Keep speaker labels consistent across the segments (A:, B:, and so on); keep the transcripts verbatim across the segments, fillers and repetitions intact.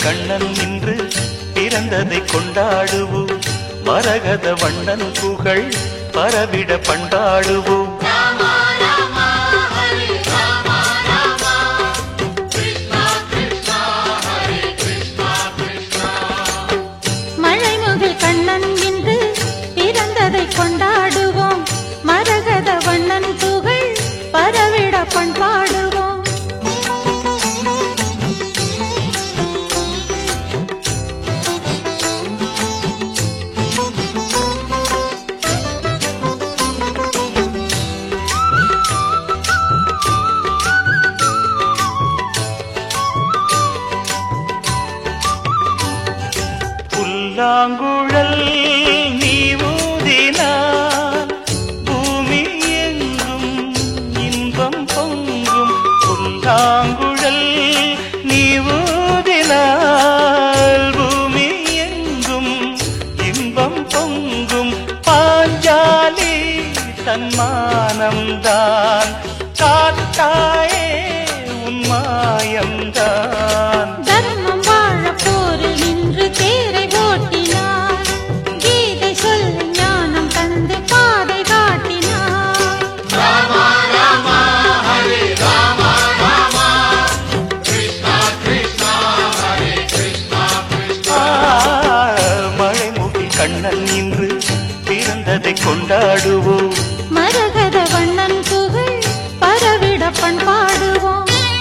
A: கண்ணன் இன்று பிறந்ததை கொண்டாடுவோம். மரகத வண்ணன் புகழ் பரவிட பண்பாடுவோம்.
B: மழைமுகில் கண்ணன் இன்று பிறந்ததை கொண்டாடுவோம். மரகத வண்ணன் புகழ் பரவிட பண்பாடுவோம்.
A: புல்லாங்குழல் நீ ஊதினான் பூமி எங்கும் இன்பம் பொங்கும். புல்லாங்குழல் நீ ஊதினால் பூமி எங்கும் இன்பம் பொங்கும். பாஞ்சாலி தன்மானம்தான் காத்தாயே உன்மாயம்தான்.
B: தர்மம் வாழ போரில் நின்று தேரை ஓட்டினார். கீதை சொல்லி ஞானம் தந்து பாதை காட்டினார்.
C: ராமா ராமா ஹரே ராமா ராமா கிருஷ்ணா கிருஷ்ணா ஹரே கிருஷ்ணா கிருஷ்ணா.
A: மழைமுகில் கண்ணன் இன்று பிறந்ததை கொண்டாடுவோம்.
B: மரகத வண்ணன் புகழ் பரவிட பண்பாடுவோம்.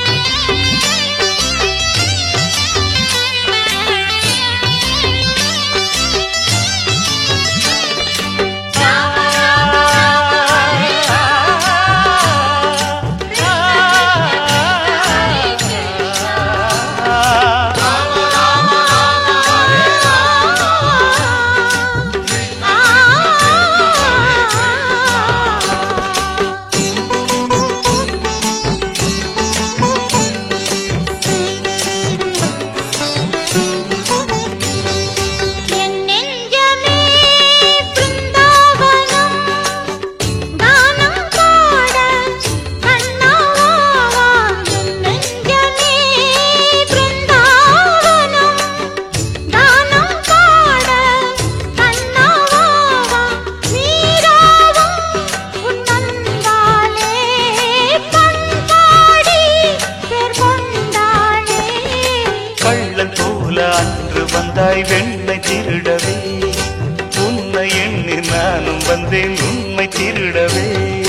A: அன்று வந்தாய் வெண்ணை திருடவே, உன்னை எண்ணி நானும் வந்தேன் உண்மை திருடவே.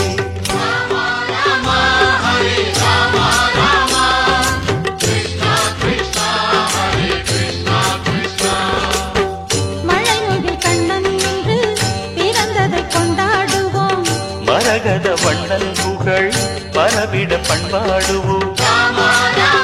B: மழைமுகில் கண்ணன் இன்று பிறந்ததை கொண்டாடுவோம்.
A: மரகத வண்ணன் புகழ் பரவிட பண்பாடுவோம்.